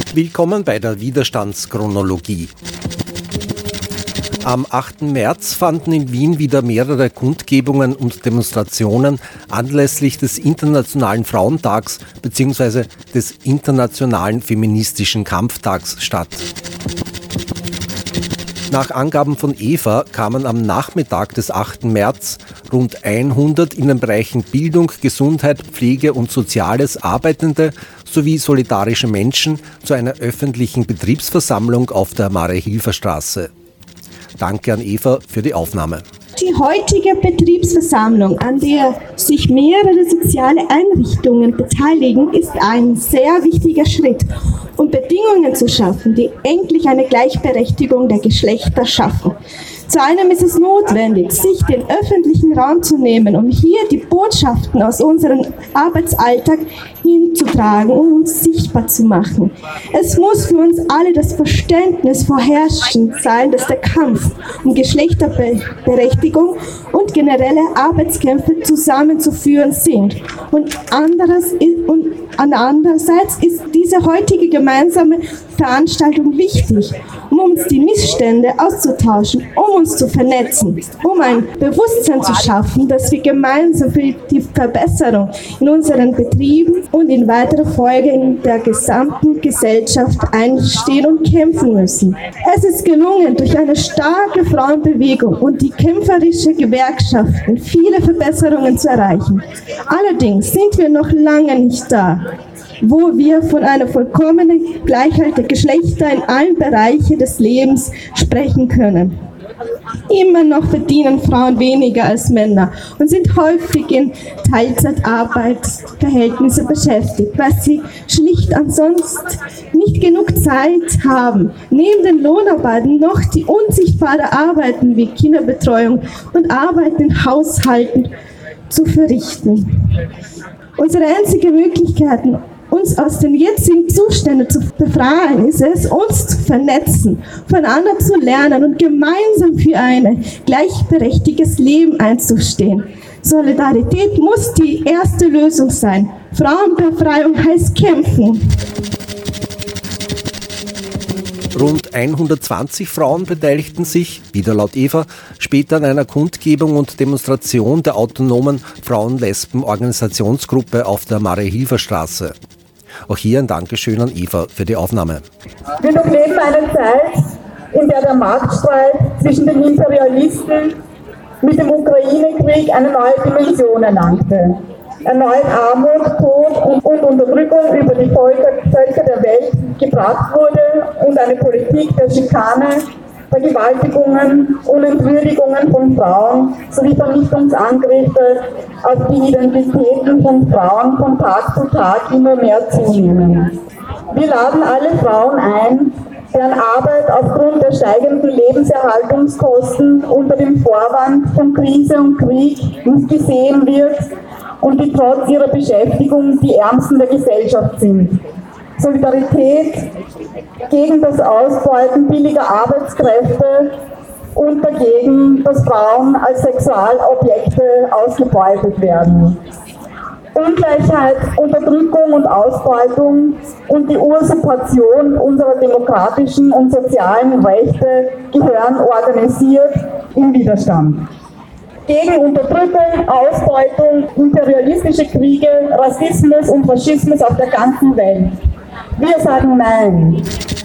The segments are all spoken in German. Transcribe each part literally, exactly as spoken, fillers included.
Willkommen bei der Widerstandschronologie. Am achten März fanden in Wien wieder mehrere Kundgebungen und Demonstrationen anlässlich des Internationalen Frauentags bzw. des Internationalen Feministischen Kampftags statt. Nach Angaben von Eva kamen am Nachmittag des achten März rund hundert in den Bereichen Bildung, Gesundheit, Pflege und Soziales arbeitende sowie solidarische Menschen zu einer öffentlichen Betriebsversammlung auf der Marie-Hilfer-Straße. Danke an Eva für die Aufnahme. Die heutige Betriebsversammlung, an der sich mehrere soziale Einrichtungen beteiligen, ist ein sehr wichtiger Schritt, um Bedingungen zu schaffen, die endlich eine Gleichberechtigung der Geschlechter schaffen. Zu einem ist es notwendig, sich den öffentlichen Raum zu nehmen, um hier die Botschaften aus unserem Arbeitsalltag hinzutragen und uns sichtbar zu machen. Es muss für uns alle das Verständnis vorherrschend sein, dass der Kampf um Geschlechterberechtigung und generelle Arbeitskämpfe zusammenzuführen sind. Und, anderes, und andererseits ist diese heutige gemeinsame Veranstaltung wichtig, um uns die Missstände auszutauschen, um uns zu vernetzen, um ein Bewusstsein zu schaffen, dass wir gemeinsam für die Verbesserung in unseren Betrieben und in weiterer Folge in der gesamten Gesellschaft einstehen und kämpfen müssen. Es ist gelungen, durch eine starke Frauenbewegung und die kämpferische Gewerkschaften viele Verbesserungen zu erreichen. Allerdings sind wir noch lange nicht da, wo wir von einer vollkommenen Gleichheit der Geschlechter in allen Bereichen des Lebens sprechen können. Immer noch verdienen Frauen weniger als Männer und sind häufig in Teilzeitarbeitsverhältnissen beschäftigt, weil sie schlicht ansonsten nicht genug Zeit haben, neben den Lohnarbeiten noch die unsichtbaren Arbeiten wie Kinderbetreuung und Arbeiten in Haushalten zu verrichten. Unsere einzige Möglichkeit, uns aus den jetzigen Zuständen zu befreien, ist es, uns zu vernetzen, voneinander zu lernen und gemeinsam für ein gleichberechtigtes Leben einzustehen. Solidarität muss die erste Lösung sein. Frauenbefreiung heißt kämpfen. Rund hundertzwanzig Frauen beteiligten sich, wieder laut Eva, später an einer Kundgebung und Demonstration der autonomen Frauen-Lesben-Organisationsgruppe auf der Marie-Hilfer-Straße. Auch hier ein Dankeschön an Eva für die Aufnahme. Wir durchleben eine Zeit, in der der Machtstreit zwischen den Imperialisten mit dem Ukraine-Krieg eine neue Dimension erlangte. Erneut Armut, Tod und, und Unterdrückung über die Völker, Völker der Welt gebracht wurde und eine Politik der Schikane, Vergewaltigungen und Entwürdigungen von Frauen sowie Vernichtungsangriffe auf die Identitäten von Frauen von Tag zu Tag immer mehr zunehmen. Wir laden alle Frauen ein, deren Arbeit aufgrund der steigenden Lebenserhaltungskosten unter dem Vorwand von Krise und Krieg nicht gesehen wird und die trotz ihrer Beschäftigung die Ärmsten der Gesellschaft sind. Solidarität gegen das Ausbeuten billiger Arbeitskräfte und dagegen, dass Frauen als Sexualobjekte ausgebeutet werden. Ungleichheit, Unterdrückung und Ausbeutung und die Usurpation unserer demokratischen und sozialen Rechte gehören organisiert im Widerstand. Gegen Unterdrückung, Ausbeutung, imperialistische Kriege, Rassismus und Faschismus auf der ganzen Welt. Wir sagen Nein.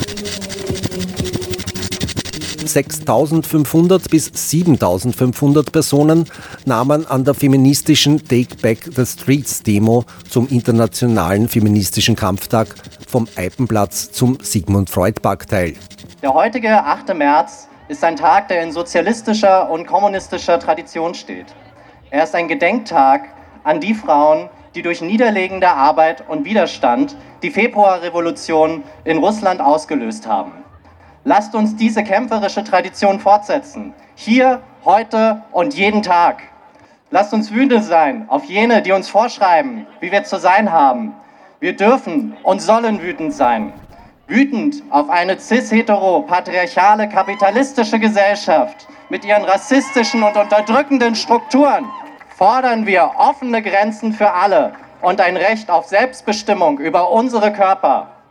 sechstausendfünfhundert bis siebentausendfünfhundert Personen nahmen an der feministischen Take Back the Streets Demo zum Internationalen Feministischen Kampftag vom Eipenplatz zum Sigmund Freud Park teil. Der heutige achte März ist ein Tag, der in sozialistischer und kommunistischer Tradition steht. Er ist ein Gedenktag an die Frauen, die durch niederlegende Arbeit und Widerstand die Februarrevolution in Russland ausgelöst haben. Lasst uns diese kämpferische Tradition fortsetzen. Hier, heute und jeden Tag. Lasst uns wütend sein auf jene, die uns vorschreiben, wie wir zu sein haben. Wir dürfen und sollen wütend sein. Wütend auf eine cis-hetero-patriarchale kapitalistische Gesellschaft mit ihren rassistischen und unterdrückenden Strukturen fordern wir offene Grenzen für alle und ein Recht auf Selbstbestimmung über unsere Körper.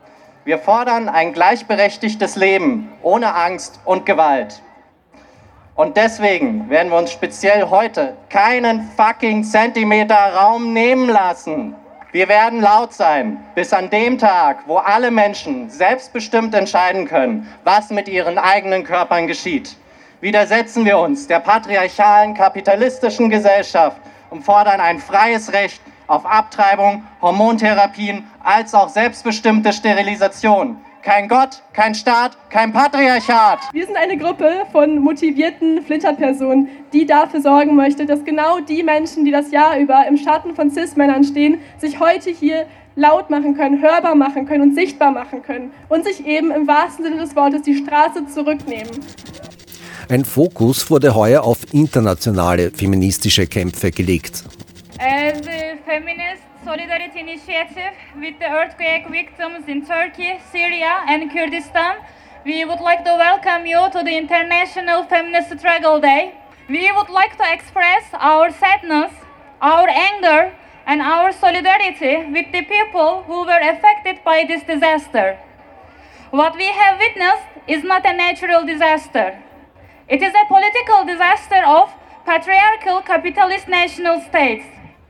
Wir fordern ein gleichberechtigtes Leben ohne Angst und Gewalt. Und deswegen werden wir uns speziell heute keinen fucking Zentimeter Raum nehmen lassen. Wir werden laut sein, bis an dem Tag, wo alle Menschen selbstbestimmt entscheiden können, was mit ihren eigenen Körpern geschieht. Widersetzen wir uns der patriarchalen, kapitalistischen Gesellschaft und fordern ein freies Recht auf Abtreibung, Hormontherapien, als auch selbstbestimmte Sterilisation. Kein Gott, kein Staat, kein Patriarchat. Wir sind eine Gruppe von motivierten Flinterpersonen, die dafür sorgen möchte, dass genau die Menschen, die das Jahr über im Schatten von Cis-Männern stehen, sich heute hier laut machen können, hörbar machen können und sichtbar machen können und sich eben im wahrsten Sinne des Wortes die Straße zurücknehmen. Ein Fokus wurde heuer auf internationale feministische Kämpfe gelegt. As a feminist solidarity initiative with the earthquake victims in Turkey, Syria and Kurdistan, we would like to welcome you to the International Feminist Struggle Day. We would like to express our sadness, our anger and our solidarity with the people who were affected by this disaster. What we have witnessed is not a natural disaster. It is a political disaster of patriarchal capitalist national states.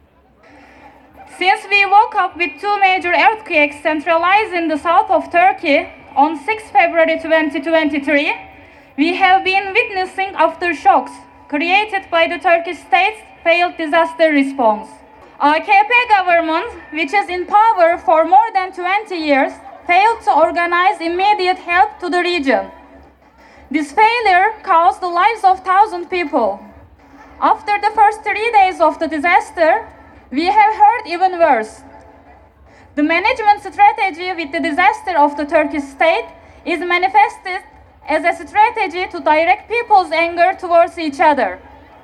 Since we woke up with two major earthquakes centralized in the south of Turkey on sixth February twenty twenty-three, we have been witnessing aftershocks created by the Turkish state's failed disaster response. A K P government, which is in power for more than twenty years, failed to organize immediate help to the region. This failure cost the lives of thousands of people. After the first three days of the disaster, we have heard even worse. The management strategy with the disaster of the Turkish state is manifested as a strategy to direct people's anger towards each other.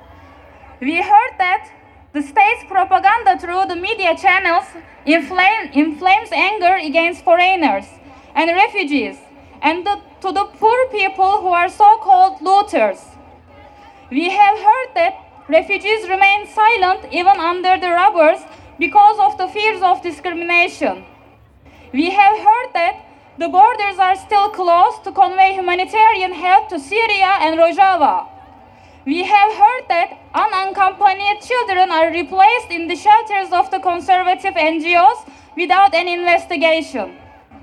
We heard that the state's propaganda through the media channels inflame, inflames anger against foreigners and refugees and the, to the poor people who are so-called looters. We have heard that refugees remain silent even under the robbers because of the fears of discrimination. We have heard that the borders are still closed to convey humanitarian help to Syria and Rojava. We have heard that unaccompanied children are replaced in the shelters of the conservative N G Os without an investigation.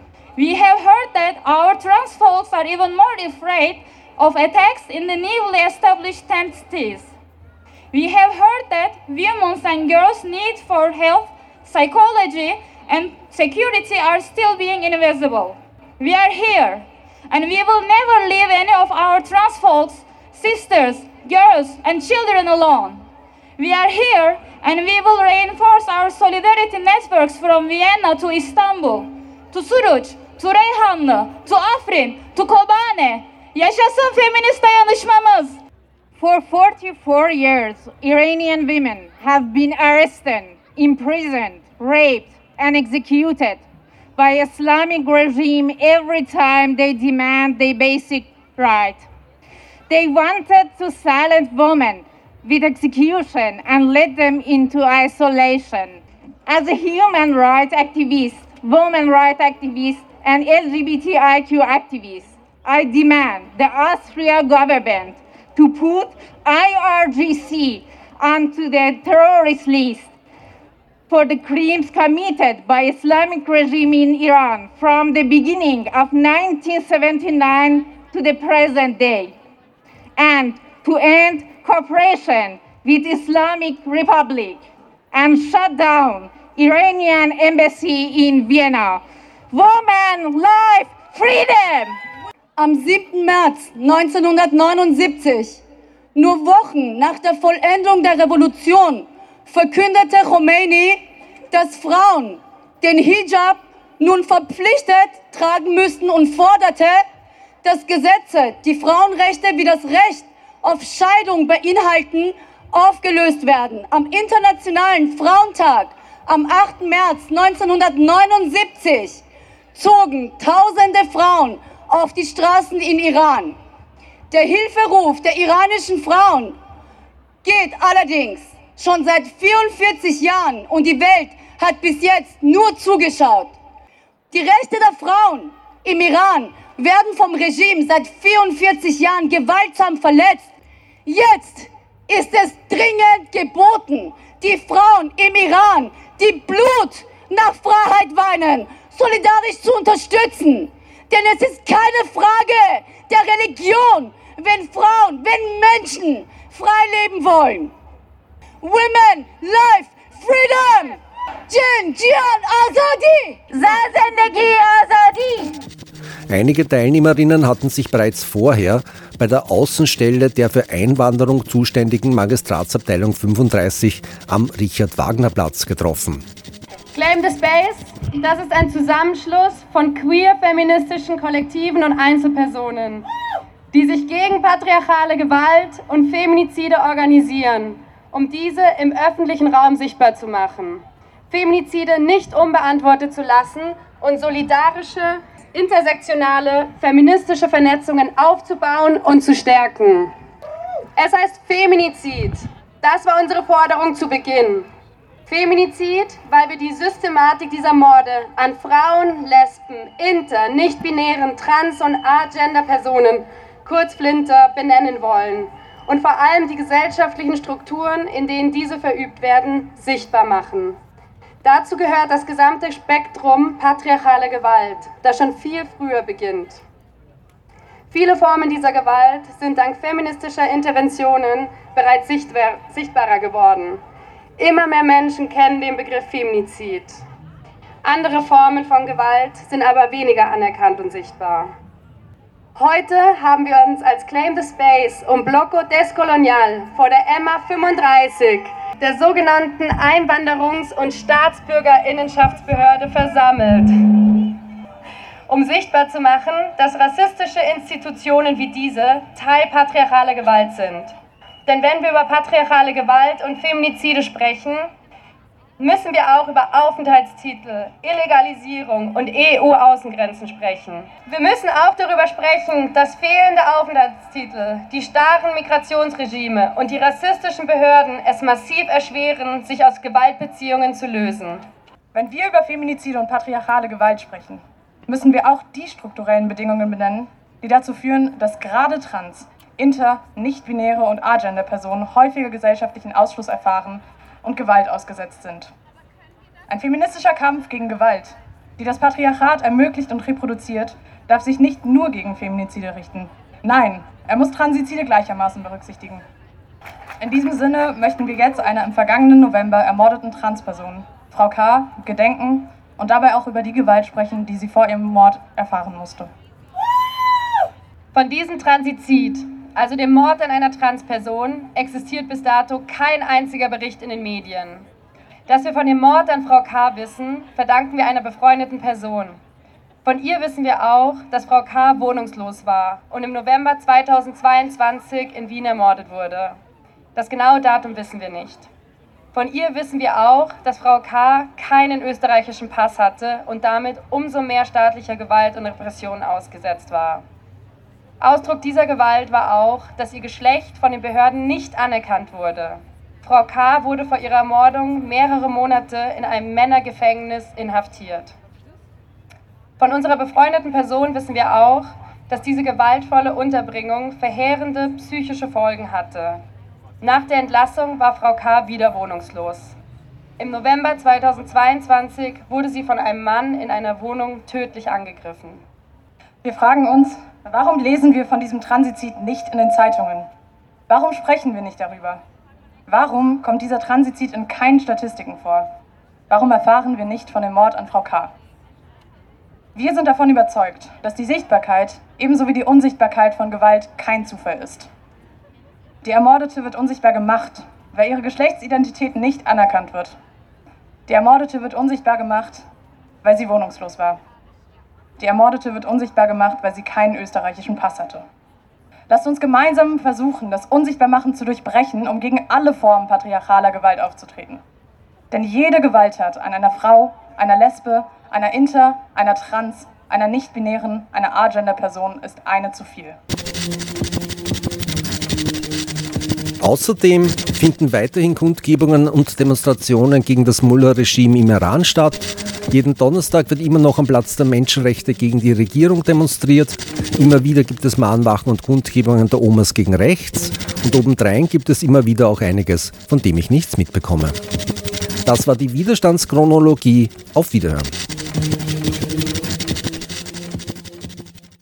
We have heard that our trans folks are even more afraid of attacks in the newly established tent cities. We have heard that women's and girls' need for health, psychology, and security are still being invisible. We are here, and we will never leave any of our trans folks, sisters, girls, and children alone. We are here, and we will reinforce our solidarity networks from Vienna to Istanbul, to Suruç, to Reyhanlı, to Afrin, to Kobane. Yaşasın feminist dayanışmamız! For forty-four years, Iranian women have been arrested, imprisoned, raped, and executed by Islamic regime every time they demand their basic right. They wanted to silence women with execution and lead them into isolation. As a human rights activist, women rights activist, and L G B T I Q activist, I demand the Austrian government to put I R G C onto the terrorist list for the crimes committed by Islamic regime in Iran from the beginning of nineteen seventy-nine to the present day, and to end cooperation with Islamic Republic and shut down Iranian embassy in Vienna. Woman, life, freedom! Am siebten März neunzehnhundertneunundsiebzig, nur Wochen nach der Vollendung der Revolution, verkündete Khomeini, dass Frauen den Hijab nun verpflichtet tragen müssten und forderte, dass Gesetze, die Frauenrechte wie das Recht auf Scheidung beinhalten, aufgelöst werden. Am Internationalen Frauentag am achten März neunzehnhundertneunundsiebzig zogen tausende Frauen auf die Straßen in Iran. Der Hilferuf der iranischen Frauen geht allerdings schon seit vierundvierzig Jahren und die Welt hat bis jetzt nur zugeschaut. Die Rechte der Frauen im Iran werden vom Regime seit vierundvierzig Jahren gewaltsam verletzt. Jetzt ist es dringend geboten, die Frauen im Iran, die Blut nach Freiheit weinen, solidarisch zu unterstützen. Denn es ist keine Frage der Religion, wenn Frauen, wenn Menschen frei leben wollen. Women, Life, Freedom! Jin, Jian, Azadi! Zazendegi, Azadi! Einige Teilnehmerinnen hatten sich bereits vorher bei der Außenstelle der für Einwanderung zuständigen Magistratsabteilung fünfunddreißig am Richard-Wagner-Platz getroffen. Claim the Space, das ist ein Zusammenschluss von queer-feministischen Kollektiven und Einzelpersonen, die sich gegen patriarchale Gewalt und Feminizide organisieren, um diese im öffentlichen Raum sichtbar zu machen, Feminizide nicht unbeantwortet zu lassen und solidarische, intersektionale, feministische Vernetzungen aufzubauen und zu stärken. Es heißt Feminizid. Das war unsere Forderung zu Beginn. Feminizid, weil wir die Systematik dieser Morde an Frauen, Lesben, Inter, nicht-binären, Trans- und Agender-Personen, kurz Flinter, benennen wollen und vor allem die gesellschaftlichen Strukturen, in denen diese verübt werden, sichtbar machen. Dazu gehört das gesamte Spektrum patriarchaler Gewalt, das schon viel früher beginnt. Viele Formen dieser Gewalt sind dank feministischer Interventionen bereits sichtbarer geworden. Immer mehr Menschen kennen den Begriff Feminizid. Andere Formen von Gewalt sind aber weniger anerkannt und sichtbar. Heute haben wir uns als Claim the Space und Bloco Descolonial vor der Emma fünfunddreißig, der sogenannten Einwanderungs- und Staatsbürgerinnenschaftsbehörde, versammelt, um sichtbar zu machen, dass rassistische Institutionen wie diese Teil patriarchaler Gewalt sind. Denn wenn wir über patriarchale Gewalt und Feminizide sprechen, müssen wir auch über Aufenthaltstitel, Illegalisierung und E U-Außengrenzen sprechen. Wir müssen auch darüber sprechen, dass fehlende Aufenthaltstitel, die starren Migrationsregime und die rassistischen Behörden es massiv erschweren, sich aus Gewaltbeziehungen zu lösen. Wenn wir über Feminizide und patriarchale Gewalt sprechen, müssen wir auch die strukturellen Bedingungen benennen, die dazu führen, dass gerade trans, inter-, nicht-binäre und agender-Personen häufiger gesellschaftlichen Ausschluss erfahren und Gewalt ausgesetzt sind. Ein feministischer Kampf gegen Gewalt, die das Patriarchat ermöglicht und reproduziert, darf sich nicht nur gegen Feminizide richten. Nein, er muss Transizide gleichermaßen berücksichtigen. In diesem Sinne möchten wir jetzt einer im vergangenen November ermordeten Transperson, Frau K., gedenken und dabei auch über die Gewalt sprechen, die sie vor ihrem Mord erfahren musste. Von diesem Transizid, also dem Mord an einer Transperson, existiert bis dato kein einziger Bericht in den Medien. Dass wir von dem Mord an Frau K. wissen, verdanken wir einer befreundeten Person. Von ihr wissen wir auch, dass Frau K. wohnungslos war und im November zweitausendzweiundzwanzig in Wien ermordet wurde. Das genaue Datum wissen wir nicht. Von ihr wissen wir auch, dass Frau K. keinen österreichischen Pass hatte und damit umso mehr staatlicher Gewalt und Repression ausgesetzt war. Ausdruck dieser Gewalt war auch, dass ihr Geschlecht von den Behörden nicht anerkannt wurde. Frau K. wurde vor ihrer Ermordung mehrere Monate in einem Männergefängnis inhaftiert. Von unserer befreundeten Person wissen wir auch, dass diese gewaltvolle Unterbringung verheerende psychische Folgen hatte. Nach der Entlassung war Frau K. wieder wohnungslos. Im November zweitausendzweiundzwanzig wurde sie von einem Mann in einer Wohnung tödlich angegriffen. Wir fragen uns, warum lesen wir von diesem Transizid nicht in den Zeitungen? Warum sprechen wir nicht darüber? Warum kommt dieser Transizid in keinen Statistiken vor? Warum erfahren wir nicht von dem Mord an Frau K.? Wir sind davon überzeugt, dass die Sichtbarkeit ebenso wie die Unsichtbarkeit von Gewalt kein Zufall ist. Die Ermordete wird unsichtbar gemacht, weil ihre Geschlechtsidentität nicht anerkannt wird. Die Ermordete wird unsichtbar gemacht, weil sie wohnungslos war. Die Ermordete wird unsichtbar gemacht, weil sie keinen österreichischen Pass hatte. Lasst uns gemeinsam versuchen, das Unsichtbarmachen zu durchbrechen, um gegen alle Formen patriarchaler Gewalt aufzutreten. Denn jede Gewalttat an einer Frau, einer Lesbe, einer Inter, einer Trans, einer nicht-binären, einer Agender-Person ist eine zu viel. Außerdem finden weiterhin Kundgebungen und Demonstrationen gegen das Mullah-Regime im Iran statt. Jeden Donnerstag wird immer noch am Platz der Menschenrechte gegen die Regierung demonstriert. Immer wieder gibt es Mahnwachen und Kundgebungen der Omas gegen rechts. Und obendrein gibt es immer wieder auch einiges, von dem ich nichts mitbekomme. Das war die Widerstandschronologie. Auf Wiederhören.